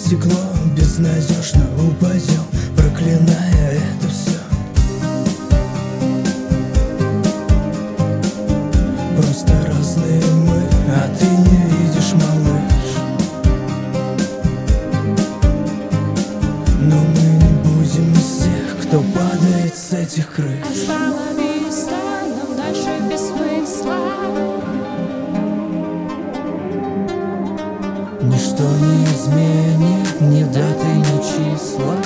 стекло, безнадежно упадем, проклиная это все. Просто разные мы, а ты не видишь, малыш. Но мы не будем из тех, кто падает с этих крыш. Остановись, нам дальше без смысла. Ничто не изменит ни даты, ни числа.